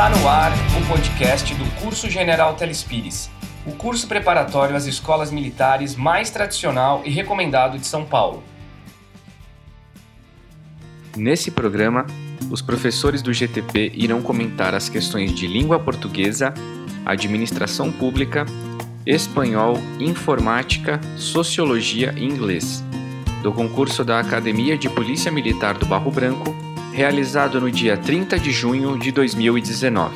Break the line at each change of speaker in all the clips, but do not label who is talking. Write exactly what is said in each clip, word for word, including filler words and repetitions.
Está no ar o podcast do Curso General Telespires, o curso preparatório às escolas militares mais tradicional e recomendado de São Paulo. Nesse programa, os professores do G T P irão comentar as questões de língua portuguesa, administração pública, espanhol, informática, sociologia e inglês, do concurso da Academia de Polícia Militar do Barro Branco, realizado no dia trinta de junho de dois mil e dezenove.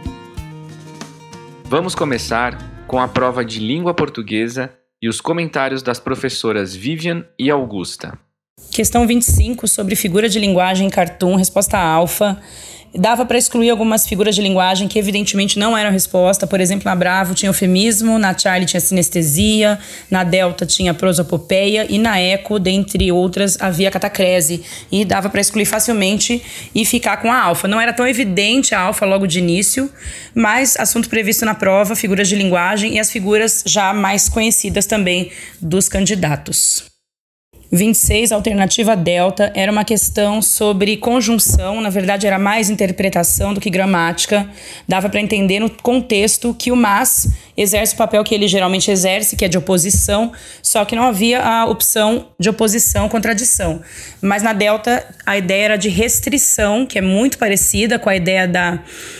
Vamos começar com a prova de língua portuguesa e os comentários das professoras Vivian e Augusta.
Questão vinte e cinco, sobre figura de linguagem em cartoon, resposta alfa. Dava para excluir algumas figuras de linguagem que evidentemente não eram resposta. Por exemplo, na Bravo tinha eufemismo, na Charlie tinha sinestesia, na Delta tinha prosopopeia e na Eco, dentre outras, havia catacrese. E dava para excluir facilmente e ficar com a alfa. Não era tão evidente a alfa logo de início, mas assunto previsto na prova, figuras de linguagem e as figuras já mais conhecidas também dos candidatos. vinte e seis, alternativa delta, era uma questão sobre conjunção, na verdade era mais interpretação do que gramática. Dava para entender no contexto que o mas exerce o papel que ele geralmente exerce, que é de oposição, só que não havia a opção de oposição, contradição. Mas na delta a ideia era de restrição, que é muito parecida com a ideia da,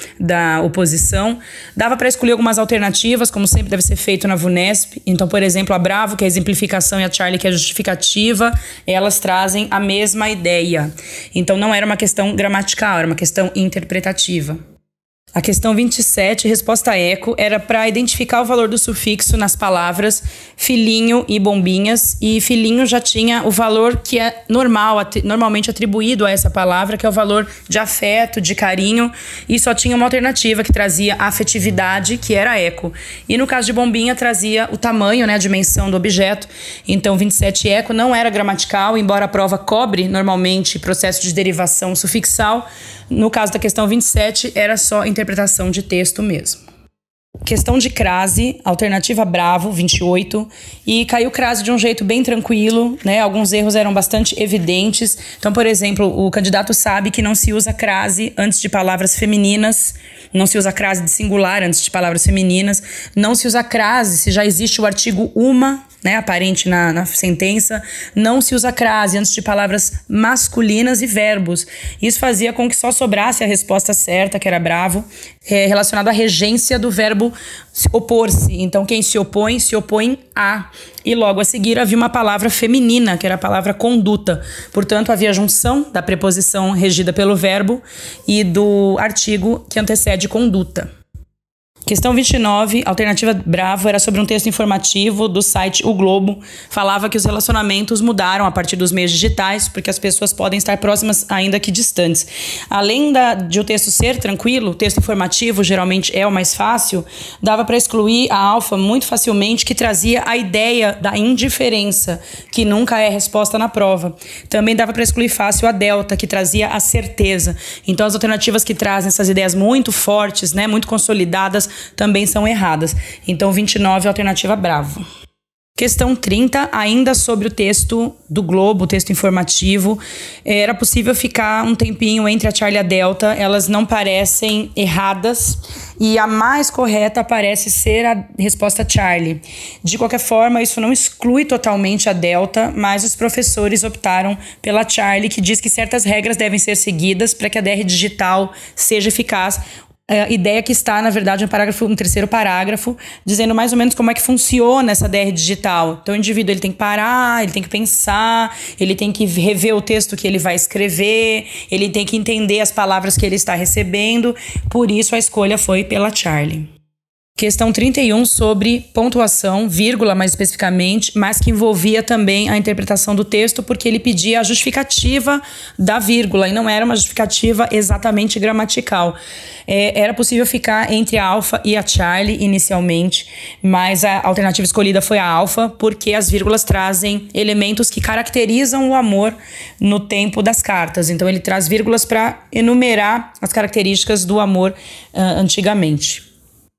da oposição. Dava para escolher algumas alternativas, como sempre deve ser feito na VUNESP. Então, por exemplo, a Bravo, que é a exemplificação, e a Charlie, que é a justificativa, elas trazem a mesma ideia. Então não era uma questão gramatical, era uma questão interpretativa. A questão vinte e sete, resposta eco, era para identificar o valor do sufixo nas palavras filhinho e bombinhas, e filhinho já tinha o valor que é normal, normalmente atribuído a essa palavra, que é o valor de afeto, de carinho, e só tinha uma alternativa que trazia afetividade, que era eco. E no caso de bombinha trazia o tamanho, né, a dimensão do objeto. Então vinte e sete eco não era gramatical, embora a prova cobre normalmente processo de derivação sufixal. No caso da questão vinte e sete, era só interpretação de texto mesmo. Questão de crase, alternativa Bravo, vinte e oito, e caiu crase de um jeito bem tranquilo, né? Alguns erros eram bastante evidentes. Então, por exemplo, o candidato sabe que não se usa crase antes de palavras femininas, não se usa crase de singular antes de palavras femininas, não se usa crase se já existe o artigo uma, né, aparente na, na sentença, não se usa crase antes de palavras masculinas e verbos. Isso fazia com que só sobrasse a resposta certa, que era Bravo, é, relacionada à regência do verbo opor-se. Então, quem se opõe, se opõe a. E logo a seguir havia uma palavra feminina, que era a palavra conduta. Portanto, havia a junção da preposição regida pelo verbo e do artigo que antecede conduta. Questão vinte e nove, alternativa Bravo, era sobre um texto informativo do site O Globo. Falava que os relacionamentos mudaram a partir dos meios digitais, porque as pessoas podem estar próximas ainda que distantes. Além da, de o texto ser tranquilo, o texto informativo geralmente é o mais fácil, dava para excluir a alfa muito facilmente, que trazia a ideia da indiferença, que nunca é resposta na prova. Também dava para excluir fácil a delta, que trazia a certeza. Então as alternativas que trazem essas ideias muito fortes, né, muito consolidadas, também são erradas. Então, vinte e nove, alternativa Bravo. Questão trinta, ainda sobre o texto do Globo, o texto informativo. Era possível ficar um tempinho entre a Charlie e a Delta. Elas não parecem erradas e a mais correta parece ser a resposta Charlie. De qualquer forma, isso não exclui totalmente a Delta, mas os professores optaram pela Charlie, que diz que certas regras devem ser seguidas para que a D R digital seja eficaz. A ideia que está, na verdade, no, parágrafo, no terceiro parágrafo, dizendo mais ou menos como é que funciona essa D R digital. Então, o indivíduo ele tem que parar, ele tem que pensar, ele tem que rever o texto que ele vai escrever, ele tem que entender as palavras que ele está recebendo. Por isso, a escolha foi pela Charlie. Questão trinta e um, sobre pontuação, vírgula mais especificamente, mas que envolvia também a interpretação do texto, porque ele pedia a justificativa da vírgula, e não era uma justificativa exatamente gramatical. É, era possível ficar entre a alfa e a Charlie inicialmente, mas a alternativa escolhida foi a alfa, porque as vírgulas trazem elementos que caracterizam o amor no tempo das cartas. Então ele traz vírgulas para enumerar as características do amor uh, antigamente.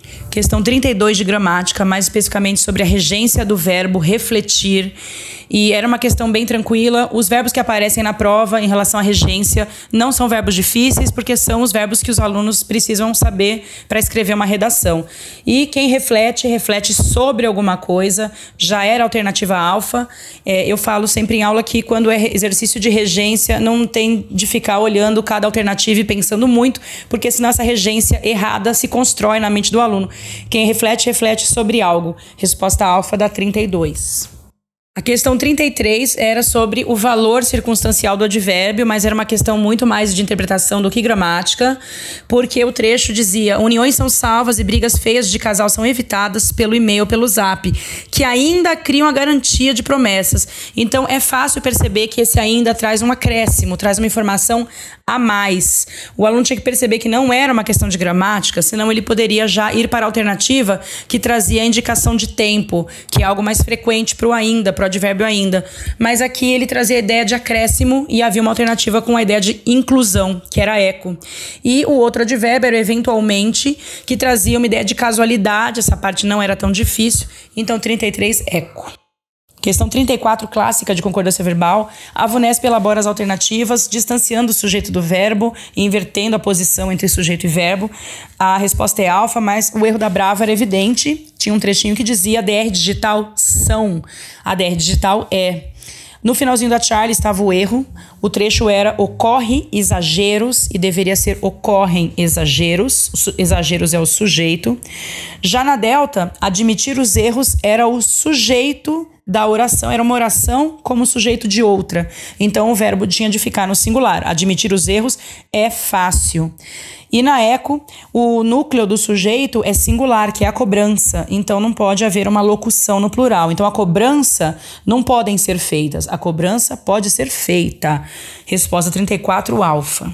Questão trinta e dois de gramática, mais especificamente sobre a regência do verbo refletir. E era uma questão bem tranquila. Os verbos que aparecem na prova em relação à regência não são verbos difíceis, porque são os verbos que os alunos precisam saber para escrever uma redação. E quem reflete, reflete sobre alguma coisa, já era alternativa alfa. É, eu falo sempre em aula que quando é exercício de regência, não tem de ficar olhando cada alternativa e pensando muito, porque senão essa regência errada se constrói na mente do aluno. Quem reflete, reflete sobre algo. Resposta alfa da trinta e dois. A questão trinta e três era sobre o valor circunstancial do advérbio, mas era uma questão muito mais de interpretação do que gramática, porque o trecho dizia: uniões são salvas e brigas feias de casal são evitadas pelo e-mail, pelo zap, que ainda criam a garantia de promessas. Então é fácil perceber que esse ainda traz um acréscimo, traz uma informação a mais. O aluno tinha que perceber que não era uma questão de gramática, senão ele poderia já ir para a alternativa que trazia a indicação de tempo, que é algo mais frequente para o ainda, para o advérbio ainda. Mas aqui ele trazia a ideia de acréscimo e havia uma alternativa com a ideia de inclusão, que era eco. E o outro advérbio era eventualmente, que trazia uma ideia de casualidade, essa parte não era tão difícil, então trinta e três, eco. Questão trinta e quatro, clássica de concordância verbal. A VUNESP elabora as alternativas, distanciando o sujeito do verbo e invertendo a posição entre sujeito e verbo. A resposta é alfa, mas o erro da Brava era evidente. Tinha um trechinho que dizia: a D R digital são, a D R digital é. No finalzinho da Charlie estava o erro. O trecho era: ocorre exageros, e deveria ser ocorrem exageros. Exageros é o sujeito. Já na Delta, admitir os erros era o sujeito da oração, era uma oração como sujeito de outra. Então o verbo tinha de ficar no singular. Admitir os erros é fácil. E na eco, o núcleo do sujeito é singular, que é a cobrança. Então não pode haver uma locução no plural. Então a cobrança não podem ser feitas. A cobrança pode ser feita. Resposta trinta e quatro, alfa.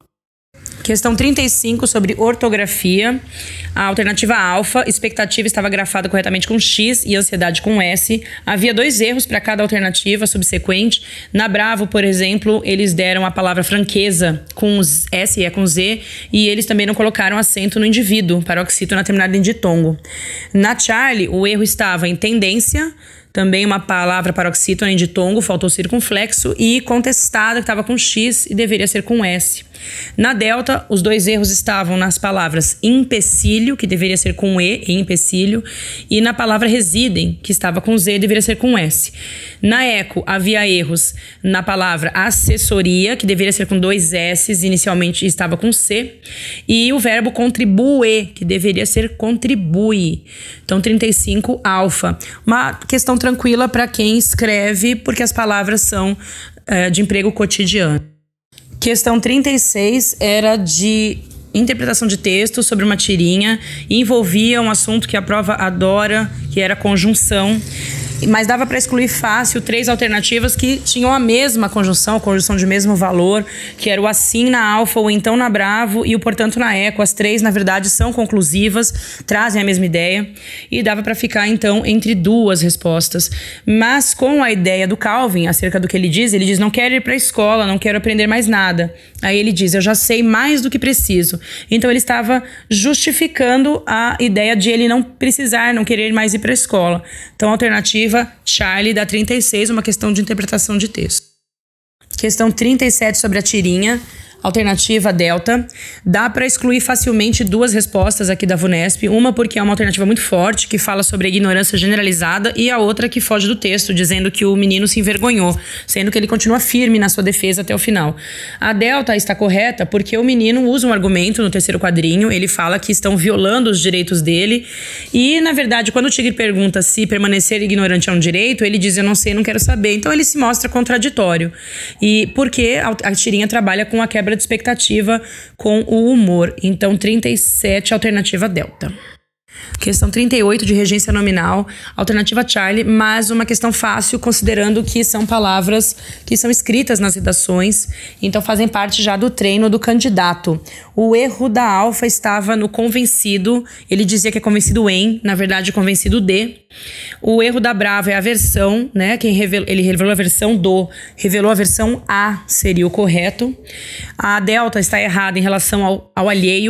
Questão trinta e cinco, sobre ortografia. A alternativa alfa, expectativa estava grafada corretamente com X e ansiedade com S. Havia dois erros para cada alternativa subsequente. Na Bravo, por exemplo, eles deram a palavra franqueza com S e é com Z, e eles também não colocaram acento no indivíduo, paroxítono terminado em ditongo. Na Charlie, o erro estava em tendência, também uma palavra paroxítona em ditongo, faltou circunflexo, e contestada, que estava com X e deveria ser com S. Na Delta, os dois erros estavam nas palavras empecilho, que deveria ser com E, em empecilho, e na palavra residem, que estava com Z e deveria ser com S. Na Eco, havia erros na palavra assessoria, que deveria ser com dois S, inicialmente estava com C, e o verbo contribui, que deveria ser contribui. Então, trinta e cinco, alfa. Uma questão tranquila para quem escreve, porque as palavras são é, de emprego cotidiano. Questão trinta e seis era de interpretação de texto sobre uma tirinha e envolvia um assunto que a prova adora, que era conjunção. Mas dava para excluir fácil três alternativas que tinham a mesma conjunção, a conjunção de mesmo valor, que era o assim na alfa, ou então na Bravo e o portanto na eco. As três, na verdade, são conclusivas, trazem a mesma ideia, e dava para ficar, então, entre duas respostas. Mas com a ideia do Calvin, acerca do que ele diz, ele diz: não quero ir para a escola, não quero aprender mais nada. Aí ele diz: eu já sei mais do que preciso. Então ele estava justificando a ideia de ele não precisar, não querer mais ir para a escola. Então a alternativa Charlie, da trinta e seis, uma questão de interpretação de texto. Questão trinta e sete, sobre a tirinha. Alternativa Delta. Dá para excluir facilmente duas respostas aqui da VUNESP. Uma porque é uma alternativa muito forte, que fala sobre a ignorância generalizada, e a outra que foge do texto, dizendo que o menino se envergonhou, sendo que ele continua firme na sua defesa até o final. A Delta está correta porque o menino usa um argumento no terceiro quadrinho, ele fala que estão violando os direitos dele, e na verdade quando o Tigre pergunta se permanecer ignorante é um direito, ele diz: eu não sei, não quero saber. Então ele se mostra contraditório. E porque a tirinha trabalha com a quebra de expectativa com o humor. Então, trinta e sete, alternativa Delta. Questão trinta e oito, de regência nominal, alternativa Charlie, mas uma questão fácil, considerando que são palavras que são escritas nas redações, então fazem parte já do treino do candidato. O erro da alfa estava no convencido, ele dizia que é convencido em, na verdade convencido de. O erro da Brava é a versão, né? Quem revelou, ele revelou a versão do, revelou a versão a, seria o correto. A Delta está errada em relação ao, ao alheio.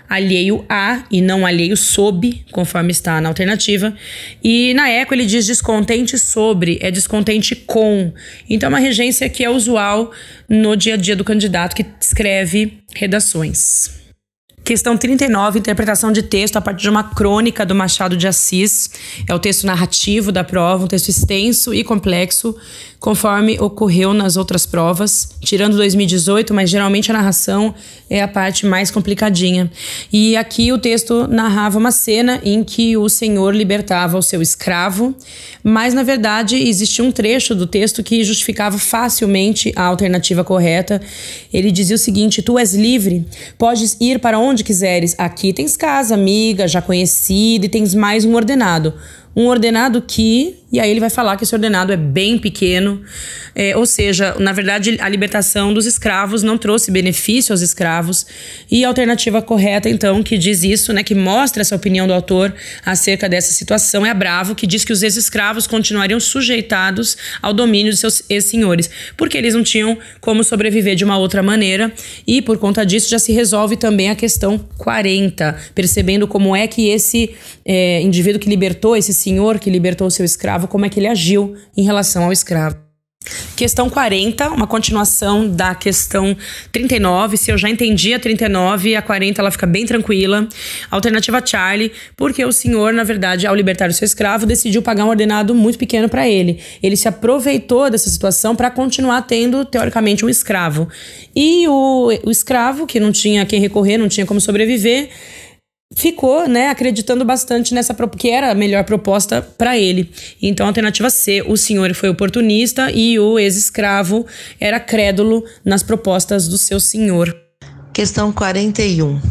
alheio a e não alheio sob, conforme está na alternativa. E na eco ele diz descontente sobre, é descontente com. Então é uma regência que é usual no dia a dia do candidato que escreve redações. Questão trinta e nove, interpretação de texto a partir de uma crônica do Machado de Assis. É o texto narrativo da prova, um texto extenso e complexo, conforme ocorreu nas outras provas, tirando dois mil e dezoito, mas geralmente a narração é a parte mais complicadinha. E aqui o texto narrava uma cena em que o senhor libertava o seu escravo, mas na verdade existia um trecho do texto que justificava facilmente a alternativa correta. Ele dizia o seguinte: tu és livre, podes ir para onde quiseres, aqui tens casa, amiga, já conhecida, e tens mais um ordenado. Um ordenado que, e aí ele vai falar que esse ordenado é bem pequeno, é, ou seja, na verdade a libertação dos escravos não trouxe benefício aos escravos, e a alternativa correta então que diz isso, né, que mostra essa opinião do autor acerca dessa situação é a Bravo, que diz que os ex-escravos continuariam sujeitados ao domínio de seus ex-senhores, porque eles não tinham como sobreviver de uma outra maneira, e por conta disso já se resolve também a questão quarenta, percebendo como é que esse é, indivíduo que libertou, esse senhor que libertou o seu escravo, como é que ele agiu em relação ao escravo. Questão quarenta, uma continuação da questão trinta e nove. Se eu já entendi a trinta e nove, a quarenta ela fica bem tranquila. Alternativa Charlie, porque o senhor, na verdade, ao libertar o seu escravo, decidiu pagar um ordenado muito pequeno para ele. Ele se aproveitou dessa situação para continuar tendo, teoricamente, um escravo. E o, o escravo, que não tinha quem recorrer, não tinha como sobreviver, ficou, né, acreditando bastante nessa, que era a melhor proposta para ele. Então, alternativa C, o senhor foi oportunista e o ex-escravo era crédulo nas propostas do seu senhor.
Questão quarenta e um.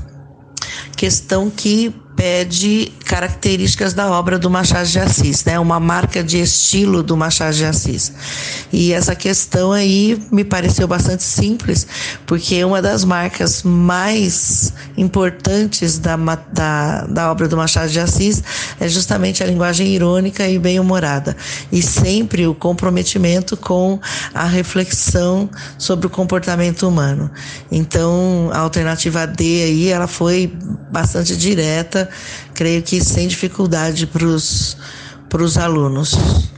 Questão que pede características da obra do Machado de Assis, né? Uma marca de estilo do Machado de Assis. E essa questão aí me pareceu bastante simples, porque uma das marcas mais importantes da, da, da obra do Machado de Assis é justamente a linguagem irônica e bem-humorada, e sempre o comprometimento com a reflexão sobre o comportamento humano. Então, a alternativa D aí, ela foi bastante direta, creio que sem dificuldade para os alunos.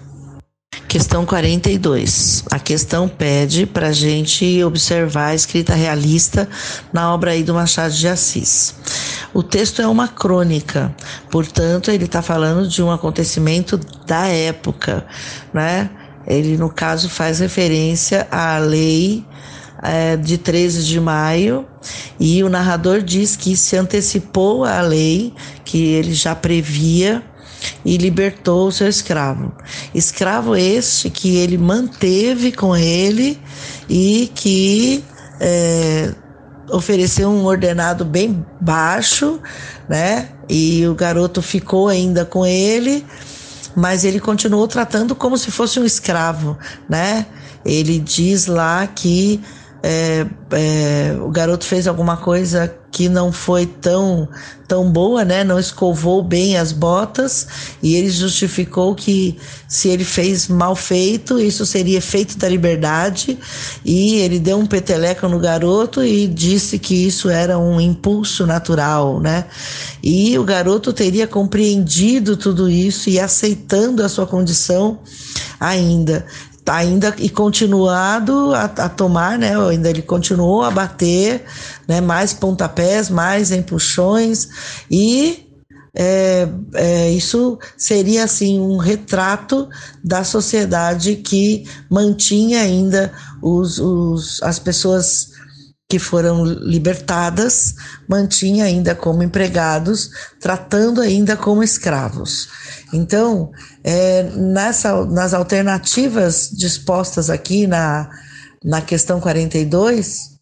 Questão quarenta e dois. A questão pede para a gente observar a escrita realista na obra aí do Machado de Assis. O texto é uma crônica, portanto, ele está falando de um acontecimento da época, né? Ele, no caso, faz referência à lei é, de treze de maio, e o narrador diz que se antecipou à lei que ele já previa e libertou o seu escravo. Escravo este que ele manteve com ele e que é, ofereceu um ordenado bem baixo, né? E o garoto ficou ainda com ele, mas ele continuou tratando como se fosse um escravo, né? Ele diz lá que É, é, o garoto fez alguma coisa que não foi tão, tão boa, né? Não escovou bem as botas, e ele justificou que se ele fez mal feito, isso seria efeito da liberdade, e ele deu um peteleco no garoto e disse que isso era um impulso natural, né? E o garoto teria compreendido tudo isso e aceitando a sua condição ainda. ainda e continuado a, a tomar, né? Ainda ele continuou a bater, né? Mais pontapés, mais empuxões, e é, é, isso seria assim um retrato da sociedade que mantinha ainda os, os, as pessoas que foram libertadas, mantinha ainda como empregados, tratando ainda como escravos. Então, é, nessa, nas alternativas dispostas aqui na, na questão quarenta e dois,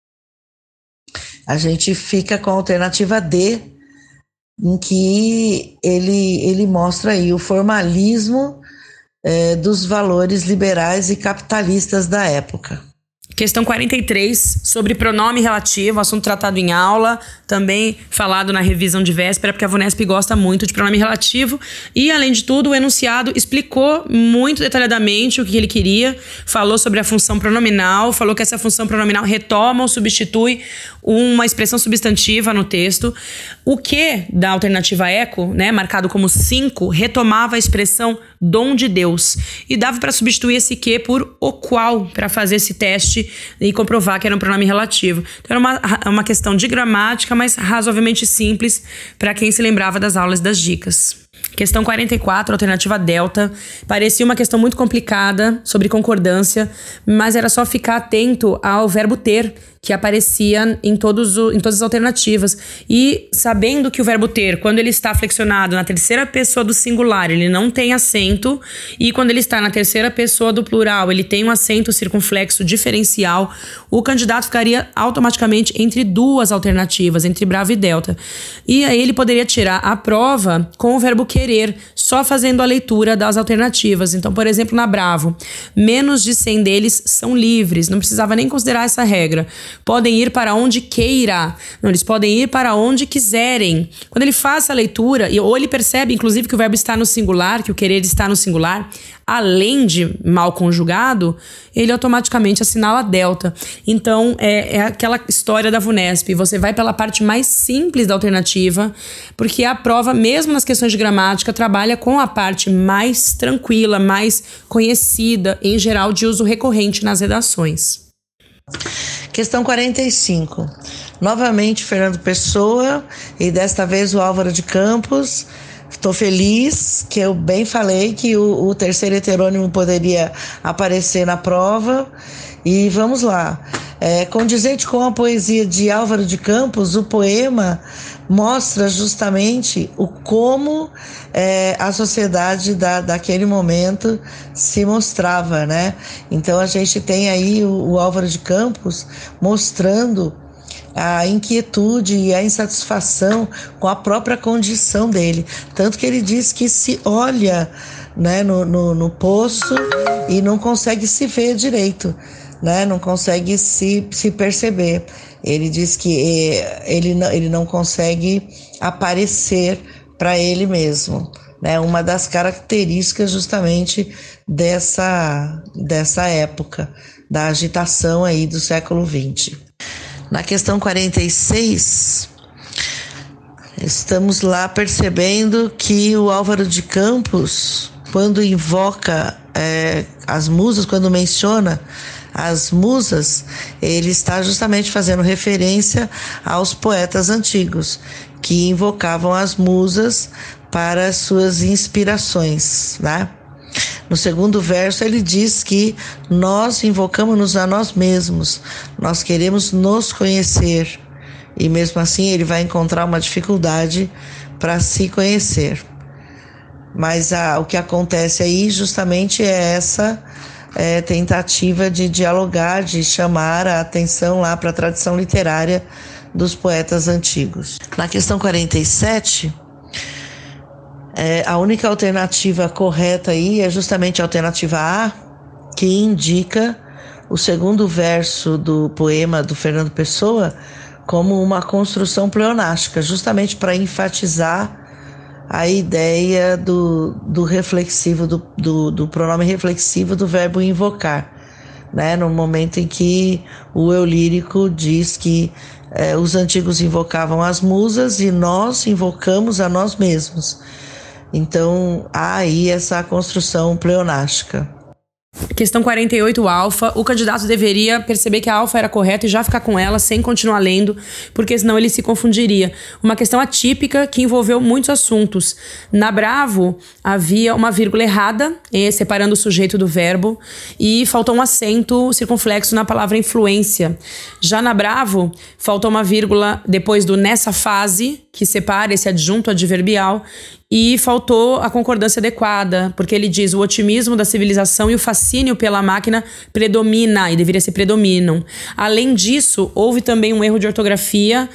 a gente fica com a alternativa D, em que ele, ele mostra aí o formalismo é, dos valores liberais e capitalistas da época.
Questão quarenta e três, sobre pronome relativo, assunto tratado em aula, também falado na revisão de véspera, porque a VUNESP gosta muito de pronome relativo. E, além de tudo, o enunciado explicou muito detalhadamente o que ele queria, falou sobre a função pronominal, falou que essa função pronominal retoma ou substitui uma expressão substantiva no texto. O que da alternativa eco, né, marcado como cinco, retomava a expressão dom de Deus e dava para substituir esse que por o qual, para fazer esse teste e comprovar que era um pronome relativo. Então era uma, uma questão de gramática, mas razoavelmente simples para quem se lembrava das aulas das dicas. Questão quarenta e quatro, alternativa delta. Parecia uma questão muito complicada sobre concordância, mas era só ficar atento ao verbo ter, que aparecia em, todos o, em todas as alternativas. E sabendo que o verbo ter, quando ele está flexionado na terceira pessoa do singular, ele não tem acento, e quando ele está na terceira pessoa do plural, ele tem um acento circunflexo diferencial, o candidato ficaria automaticamente entre duas alternativas, entre bravo e delta. E aí ele poderia tirar a prova com o verbo querer, só fazendo a leitura das alternativas. Então, por exemplo, na bravo, menos de cem deles são livres, não precisava nem considerar essa regra. Podem ir para onde queira. Não, eles podem ir para onde quiserem. Quando ele faz essa leitura, ou ele percebe, inclusive, que o verbo está no singular, que o querer está no singular, além de mal conjugado, ele automaticamente assinala delta. Então, é, é aquela história da VUNESP. Você vai pela parte mais simples da alternativa, porque a prova, mesmo nas questões de gramática, trabalha com a parte mais tranquila, mais conhecida, em geral, de uso recorrente nas redações.
Questão quarenta e cinco. Novamente, Fernando Pessoa, e desta vez o Álvaro de Campos. Estou feliz que eu bem falei que o, o terceiro heterônimo poderia aparecer na prova. E vamos lá. É, condizente com a poesia de Álvaro de Campos, o poema mostra justamente o como é, a sociedade da, daquele momento se mostrava, né? Então a gente tem aí o, o Álvaro de Campos mostrando a inquietude e a insatisfação com a própria condição dele. Tanto que ele diz que se olha, né, no, no, no poço e não consegue se ver direito, né, não consegue se, se perceber. Ele diz que ele não, ele não consegue aparecer para ele mesmo, né? Uma das características justamente dessa, dessa época, da agitação aí do século vinte. Na questão quarenta e seis, estamos lá percebendo que o Álvaro de Campos, quando invoca é, as musas, quando menciona as musas, ele está justamente fazendo referência aos poetas antigos, que invocavam as musas para suas inspirações, né? No segundo verso ele diz que nós invocamos-nos a nós mesmos, nós queremos nos conhecer, e mesmo assim ele vai encontrar uma dificuldade para se conhecer. Mas ah, o que acontece aí justamente é essa É, tentativa de dialogar, de chamar a atenção lá para a tradição literária dos poetas antigos. Na questão quarenta e sete, é, a única alternativa correta aí é justamente a alternativa A, que indica o segundo verso do poema do Fernando Pessoa como uma construção pleonástica, justamente para enfatizar a ideia do, do reflexivo, do, do, do pronome reflexivo do verbo invocar, né? No momento em que o eu lírico diz que é, os antigos invocavam as musas e nós invocamos a nós mesmos. Então, há aí essa construção pleonástica.
Questão quarenta e oito, alfa. O candidato deveria perceber que a alfa era correta e já ficar com ela sem continuar lendo, porque senão ele se confundiria. Uma questão atípica que envolveu muitos assuntos. Na bravo, havia uma vírgula errada, separando o sujeito do verbo, e faltou um acento circunflexo na palavra influência. Já na bravo, faltou uma vírgula depois do nessa fase, que separa esse adjunto adverbial, e faltou a concordância adequada, porque ele diz o otimismo da civilização e o fascínio pela máquina predomina, e deveria ser predominam. Além disso, houve também um erro de ortografia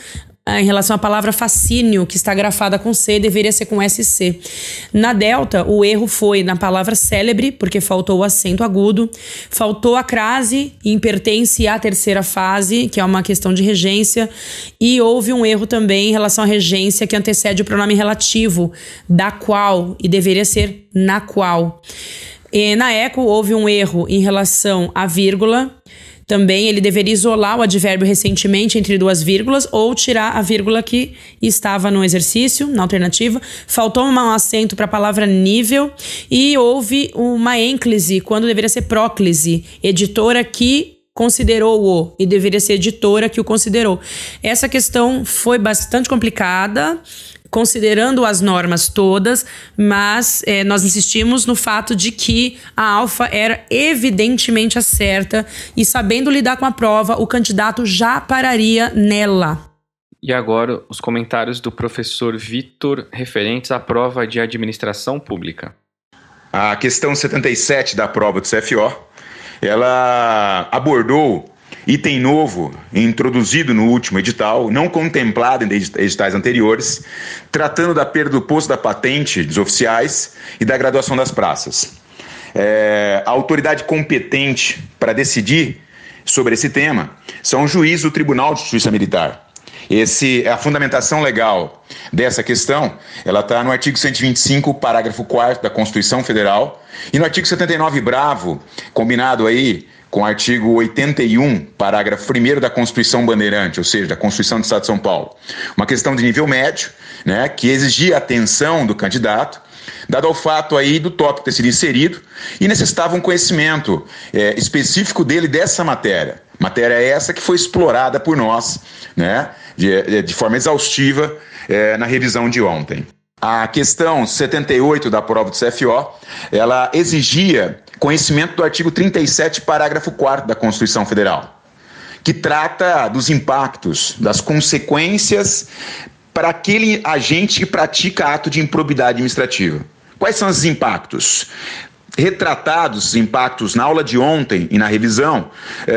em relação à palavra fascínio, que está grafada com C, deveria ser com S C. Na Delta, o erro foi na palavra célebre, porque faltou o acento agudo, faltou a crase, em pertence à terceira fase, que é uma questão de regência, e houve um erro também em relação à regência, que antecede o pronome relativo, da qual, e deveria ser na qual. E na eco, houve um erro em relação à vírgula. Também ele deveria isolar o advérbio recentemente entre duas vírgulas ou tirar a vírgula que estava no exercício, na alternativa. Faltou um acento para a palavra nível e houve uma ênclise quando deveria ser próclise, editora que considerou-o e deveria ser editora que o considerou. Essa questão foi bastante complicada, considerando as normas todas, mas é, nós insistimos no fato de que a Alfa era evidentemente a certa e, sabendo lidar com a prova, o candidato já pararia nela.
E agora os comentários do professor Vitor referentes à prova de administração pública.
A questão setenta e sete da prova do C F O, ela abordou item novo, introduzido no último edital, não contemplado em editais anteriores, tratando da perda do posto da patente dos oficiais e da graduação das praças. É, a autoridade competente para decidir sobre esse tema são o juiz do Tribunal de Justiça Militar. Esse, a fundamentação legal dessa questão, ela está no artigo cento e vinte e cinco, parágrafo quarto da Constituição Federal, e no artigo setenta e nove bravo, combinado aí com o artigo oitenta e um, parágrafo primeiro da Constituição Bandeirante, ou seja, da Constituição do Estado de São Paulo. Uma questão de nível médio, né, que exigia atenção do candidato, dado ao fato aí do tópico ter sido inserido, e necessitava um conhecimento é, específico dele dessa matéria. Matéria essa que foi explorada por nós, né, de, de forma exaustiva é, na revisão de ontem. A questão setenta e oito da prova do C F O, ela exigia conhecimento do artigo trinta e sete, parágrafo quarto da Constituição Federal, que trata dos impactos, das consequências para aquele agente que pratica ato de improbidade administrativa. Quais são esses impactos? Retratados os impactos na aula de ontem e na revisão,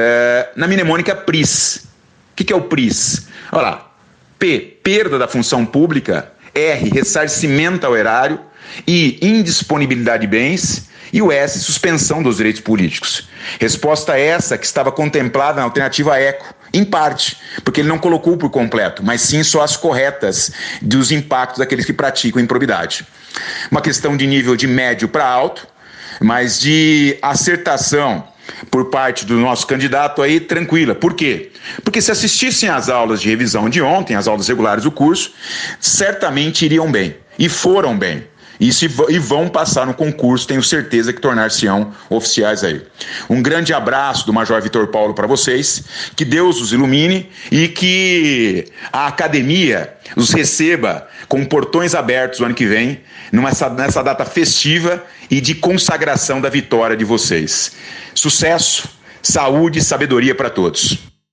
é, na mnemônica P R I S. O que, que é o P R I S? Olha lá, P, perda da função pública, R, ressarcimento ao erário, I, indisponibilidade de bens, e o S, suspensão dos direitos políticos. Resposta essa que estava contemplada na alternativa ECO, em parte, porque ele não colocou por completo, mas sim só as corretas dos impactos daqueles que praticam improbidade. Uma questão de nível de médio para alto, mas de acertação por parte do nosso candidato aí, tranquila. Por quê? Porque se assistissem às aulas de revisão de ontem, às aulas regulares do curso, certamente iriam bem, e foram bem. E, se, e vão passar no concurso, tenho certeza que tornar-se-ão oficiais aí. Um grande abraço do Major Vitor Paulo para vocês, que Deus os ilumine e que a academia os receba com portões abertos o ano que vem, nessa, nessa data festiva e de consagração da vitória de vocês. Sucesso, saúde e sabedoria para todos.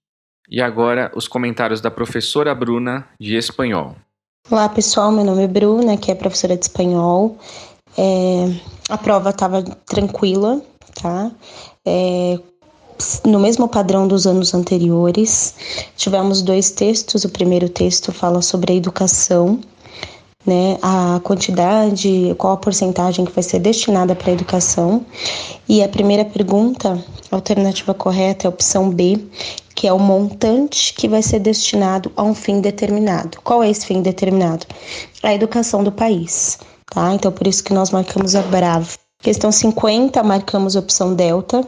E agora os comentários da professora Bruna de espanhol.
Olá pessoal, meu nome é Bruna, que é professora de espanhol. É, a prova estava tranquila, tá? É, no mesmo padrão dos anos anteriores. Tivemos dois textos. O primeiro texto fala sobre a educação, né? A quantidade, qual a porcentagem que vai ser destinada para a educação. E a primeira pergunta, a alternativa correta é a opção B, que é o montante que vai ser destinado a um fim determinado. Qual é esse fim determinado? A educação do país, tá? Então, por isso que nós marcamos a Bravo. Questão cinquenta, marcamos a opção Delta,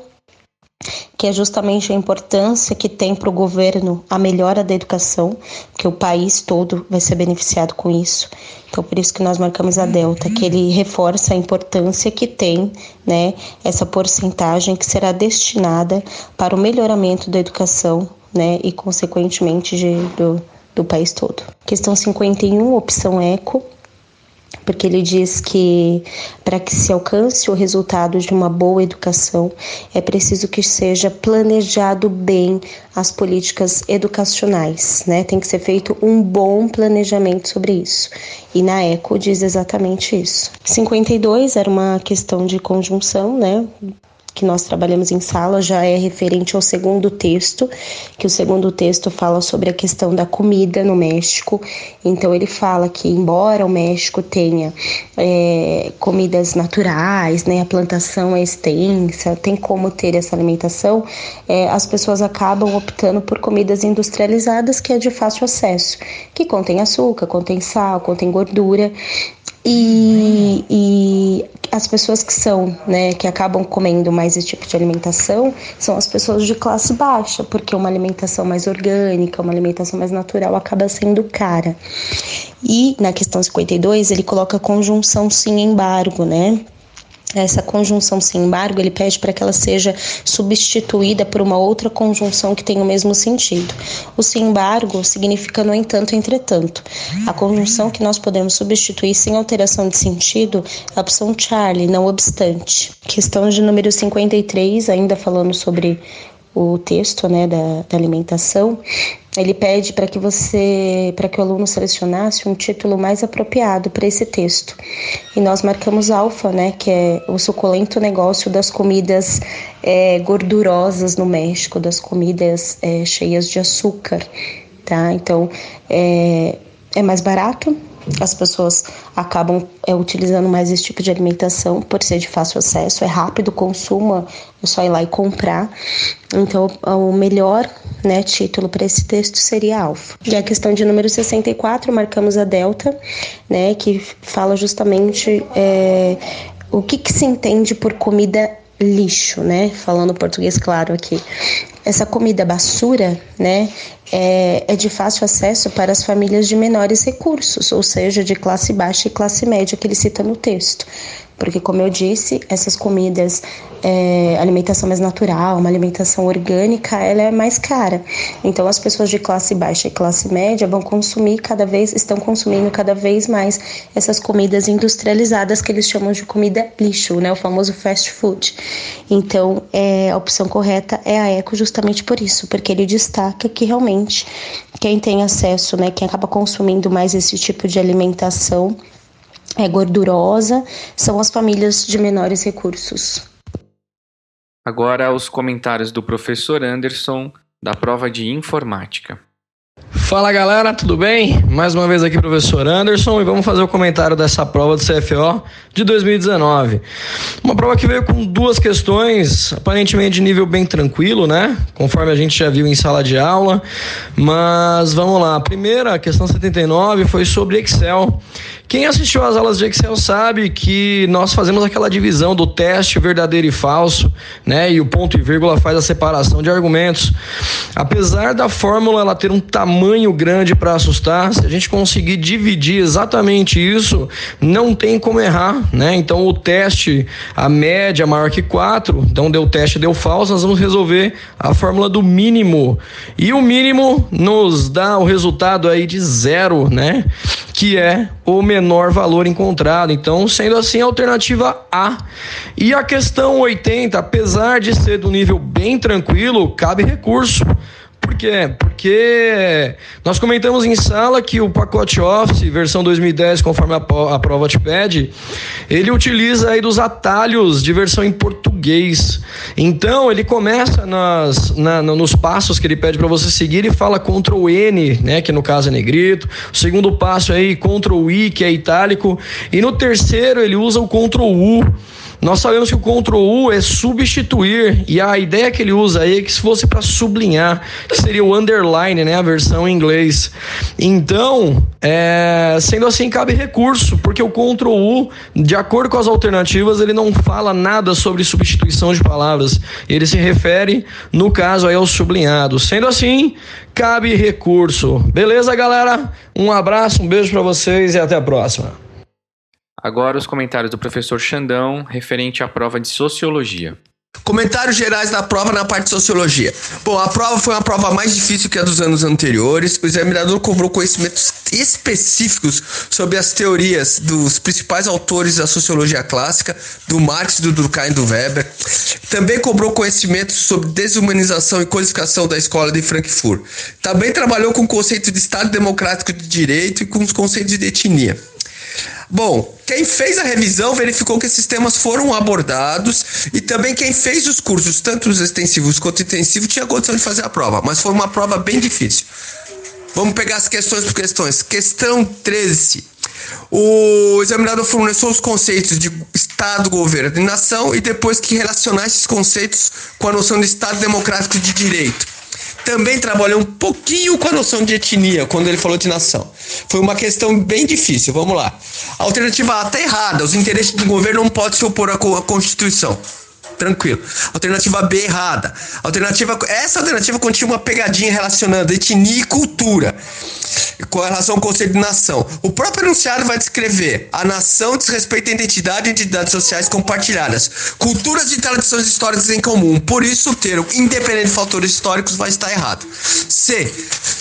que é justamente a importância que tem para o governo a melhora da educação, que o país todo vai ser beneficiado com isso. Então, por isso que nós marcamos a Delta, que ele reforça a importância que tem, né, essa porcentagem que será destinada para o melhoramento da educação, né, e, consequentemente, de, do, do país todo. Questão cinquenta e um, opção Eco, porque ele diz que para que se alcance o resultado de uma boa educação, é preciso que seja planejado bem as políticas educacionais, né? Tem que ser feito um bom planejamento sobre isso. E na ECO diz exatamente isso. cinquenta e dois era uma questão de conjunção, né? que nós trabalhamos em sala já é referente ao segundo texto, que o segundo texto fala sobre a questão da comida no México. Então ele fala que, embora o México tenha é, comidas naturais, né, a plantação é extensa, tem como ter essa alimentação, é, as pessoas acabam optando por comidas industrializadas, que é de fácil acesso, que contém açúcar, contém sal, contém gordura. E, e as pessoas que são, né, que acabam comendo mais esse tipo de alimentação são as pessoas de classe baixa, porque uma alimentação mais orgânica, uma alimentação mais natural acaba sendo cara. E na questão cinquenta e dois ele coloca conjunção sim embargo, né? Essa conjunção sem embargo, ele pede para que ela seja substituída por uma outra conjunção que tenha o mesmo sentido. O sem embargo significa no entanto, entretanto. A conjunção que nós podemos substituir sem alteração de sentido é a opção Charlie, não obstante. Questão de número cinquenta e três, ainda falando sobre o texto, né, da, da alimentação. Ele pede para que você, para que o aluno selecionasse um título mais apropriado para esse texto. E nós marcamos alfa, né, que é o suculento negócio das comidas é, gordurosas no México, das comidas é, cheias de açúcar, tá? Então, é, é mais barato. As pessoas acabam é, utilizando mais esse tipo de alimentação por ser de fácil acesso, é rápido o consumo, é só ir lá e comprar. Então, o melhor, né, título para esse texto seria alfa. E a questão de número sessenta e quatro, marcamos a delta, né, que fala justamente é, o que, que se entende por comida lixo, né? Falando português claro aqui. Essa comida basura, né, é, é de fácil acesso para as famílias de menores recursos, ou seja, de classe baixa e classe média que ele cita no texto. Porque, como eu disse, essas comidas, é, alimentação mais natural, uma alimentação orgânica, ela é mais cara. Então, as pessoas de classe baixa e classe média vão consumir cada vez, estão consumindo cada vez mais essas comidas industrializadas que eles chamam de comida lixo, né? O famoso fast food. Então, é, a opção correta é a eco justamente por isso, porque ele destaca que realmente quem tem acesso, né, quem acaba consumindo mais esse tipo de alimentação é gordurosa, são as famílias de menores recursos.
Agora os comentários do professor Anderson da prova de informática.
Fala galera, tudo bem? Mais uma vez aqui professor Anderson e vamos fazer o comentário dessa prova do C F O de dois mil e dezenove. Uma prova que veio com duas questões, aparentemente de nível bem tranquilo, né? Conforme a gente já viu em sala de aula, mas vamos lá. A primeira, a questão setenta e nove, foi sobre Excel. Quem assistiu às aulas de Excel sabe que nós fazemos aquela divisão do teste verdadeiro e falso, né? E o ponto e vírgula faz a separação de argumentos. Apesar da fórmula ela ter um tamanho grande para assustar, se a gente conseguir dividir exatamente isso, não tem como errar, né? Então o teste, a média maior que quatro, então deu teste, deu falso, nós vamos resolver a fórmula do mínimo. E o mínimo nos dá o resultado aí de zero, né? Que é o menor valor encontrado. Então, sendo assim, a alternativa A. E a questão oitenta, apesar de ser do nível bem tranquilo, cabe recurso. Por quê? Porque nós comentamos em sala que o pacote Office, versão dois mil e dez, conforme a, a prova te pede, ele utiliza aí dos atalhos de versão em português. Então, ele começa nas, na, nos passos que ele pede para você seguir e fala control N, né, que no caso é negrito. O segundo passo aí, control I, que é itálico. E no terceiro, ele usa o control U. Nós sabemos que o control U é substituir, e a ideia que ele usa aí é que se fosse para sublinhar, que seria o underline, né, a versão em inglês. Então, é, sendo assim, cabe recurso, porque o control U, de acordo com as alternativas, ele não fala nada sobre substituição de palavras, ele se refere, no caso, aí ao sublinhado. Sendo assim, cabe recurso. Beleza, galera? Um abraço, um beijo para vocês e até a próxima.
Agora os comentários do professor Xandão referente à prova de Sociologia.
Comentários gerais da prova na parte de Sociologia. Bom, a prova foi uma prova mais difícil que a dos anos anteriores. O examinador cobrou conhecimentos específicos sobre as teorias dos principais autores da Sociologia clássica, do Marx, do Durkheim e do Weber. Também cobrou conhecimentos sobre desumanização e codificação da escola de Frankfurt. Também trabalhou com o conceito de Estado Democrático de Direito e com os conceitos de etnia. Bom, quem fez a revisão verificou que esses temas foram abordados e também quem fez os cursos, tanto os extensivos quanto intensivos, tinha condição de fazer a prova, mas foi uma prova bem difícil. Vamos pegar as questões por questões. Questão treze. O examinador forneceu os conceitos de Estado, governo e nação e depois que relacionar esses conceitos com a noção de Estado democrático de direito. Também trabalhou um pouquinho com a noção de etnia, quando ele falou de nação. Foi uma questão bem difícil, vamos lá. A alternativa A está errada, os interesses do governo não podem se opor à Constituição. Tranquilo. Alternativa B errada. Alternativa, essa alternativa continha uma pegadinha relacionando etnia e cultura com relação ao conceito de nação. O próprio enunciado vai descrever: a nação diz respeito à identidade e entidades sociais compartilhadas, culturas e tradições históricas em comum. Por isso o termo, independente de fatores históricos, vai estar errado. C.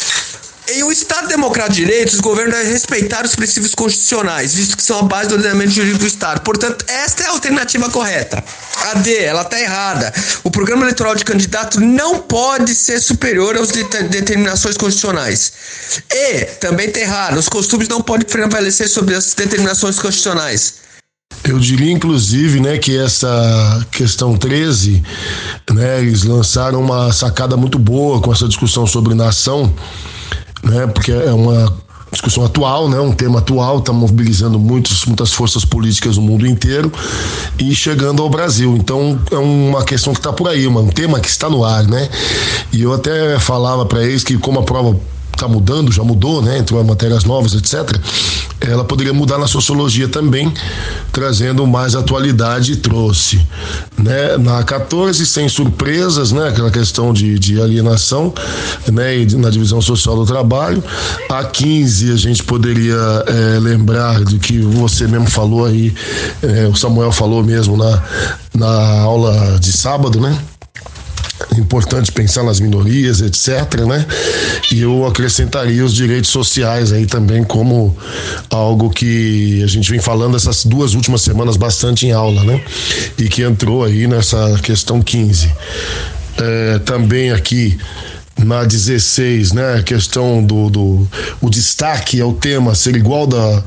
Em um Estado democrático de direito, os governos devem respeitar os princípios constitucionais, visto que são a base do ordenamento jurídico do Estado. Portanto, esta é a alternativa correta. A D, ela está errada. O programa eleitoral de candidato não pode ser superior às determinações constitucionais. E, também está errado, os costumes não podem prevalecer sobre as determinações constitucionais.
Eu diria, inclusive, né, que essa questão treze, né, eles lançaram uma sacada muito boa com essa discussão sobre nação, né, porque é uma discussão atual, né, um tema atual, está mobilizando muitos, muitas forças políticas no mundo inteiro e chegando ao Brasil. Então é uma questão que está por aí, um tema que está no ar, né? E eu até falava para eles que, como a prova está mudando, já mudou, né, entrou matérias novas, etcétera, ela poderia mudar na sociologia também, trazendo mais atualidade, e trouxe, né, na quatorze, sem surpresas, né, aquela questão de, de alienação, né, e na divisão social do trabalho. A quinze, a gente poderia é, lembrar do que você mesmo falou aí, é, o Samuel falou mesmo na, na aula de sábado, né? Importante pensar nas minorias, etcétera, né? E eu acrescentaria os direitos sociais aí também como algo que a gente vem falando essas duas últimas semanas bastante em aula, né? E que entrou aí nessa questão quinze. É, também aqui na dezesseis, né, a questão do, do o destaque ao tema ser igual da,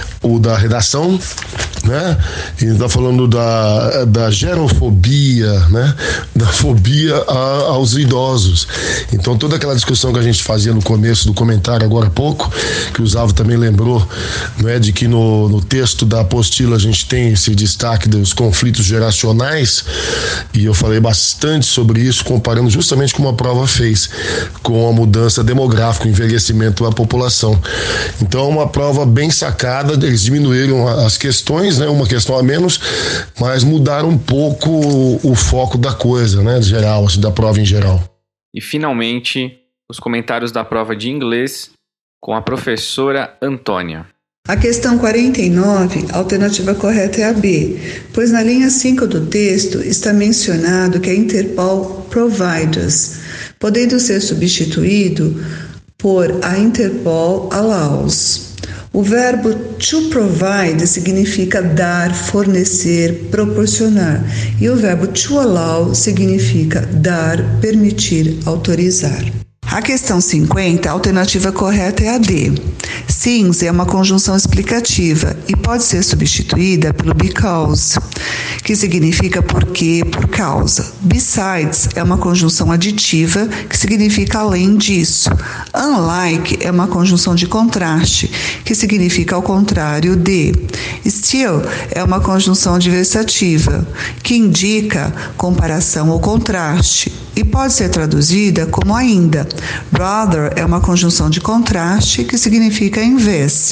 o da redação, né, e está falando da, da gerofobia, né, da fobia a, aos idosos. Então toda aquela discussão que a gente fazia no começo do comentário agora há pouco, que o Zavo também lembrou, né, de que no, no texto da apostila a gente tem esse destaque dos conflitos geracionais, e eu falei bastante sobre isso, comparando justamente como a prova fez com a mudança demográfica, o envelhecimento da população. Então é uma prova bem sacada, eles diminuíram as questões, né, uma questão a menos, mas mudaram um pouco o, o foco da coisa, né, geral, assim, da prova em geral.
E finalmente, os comentários da prova de inglês com a professora Antônia.
A questão quarenta e nove, a alternativa correta é a B, pois na linha cinco do texto está mencionado que a Interpol provides, podendo ser substituído por a Interpol allows. O verbo to provide significa dar, fornecer, proporcionar, e o verbo to allow significa dar, permitir, autorizar. A questão cinquenta, a alternativa correta é a D. Since é uma conjunção explicativa e pode ser substituída pelo because, que significa porque, por causa. Besides é uma conjunção aditiva que significa além disso. Unlike é uma conjunção de contraste, que significa ao contrário de. Still é uma conjunção adversativa, que indica comparação ou contraste, e pode ser traduzida como ainda. Rather é uma conjunção de contraste que significa em vez.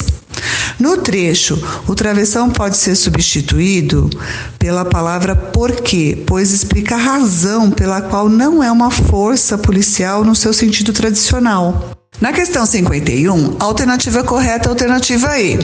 No trecho, o travessão pode ser substituído pela palavra porque, pois explica a razão pela qual não é uma força policial no seu sentido tradicional. Na questão cinquenta e um, a alternativa correta é a alternativa E.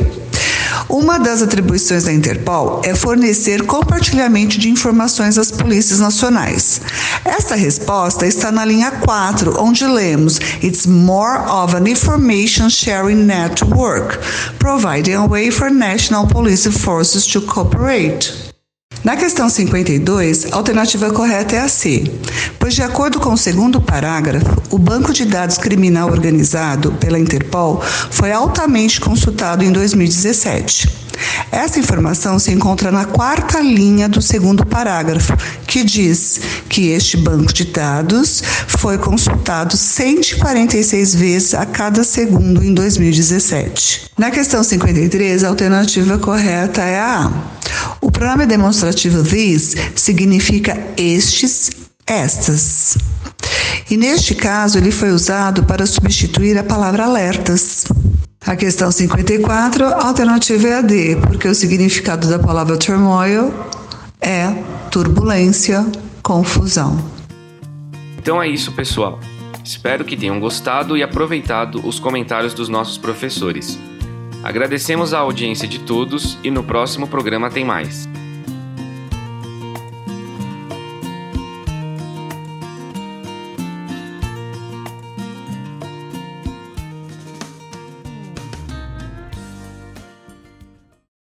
Uma das atribuições da Interpol é fornecer compartilhamento de informações às polícias nacionais. Esta resposta está na linha quatro, onde lemos It's more of an information sharing network, providing a way for national police forces to cooperate. Na questão cinquenta e dois, a alternativa correta é a C, pois de acordo com o segundo parágrafo, o banco de dados criminal organizado pela Interpol foi altamente consultado em dois mil e dezessete. Essa informação se encontra na quarta linha do segundo parágrafo, que diz que este banco de dados foi consultado cento e quarenta e seis vezes a cada segundo em dois mil e dezessete. Na questão cinquenta e três, a alternativa correta é a A. O pronome demonstrativo this significa estes, estas. E neste caso, ele foi usado para substituir a palavra alertas. A questão cinquenta e quatro, a alternativa é a D, porque o significado da palavra turmoil é turbulência, confusão.
Então é isso, pessoal. Espero que tenham gostado e aproveitado os comentários dos nossos professores. Agradecemos a audiência de todos e no próximo programa tem mais.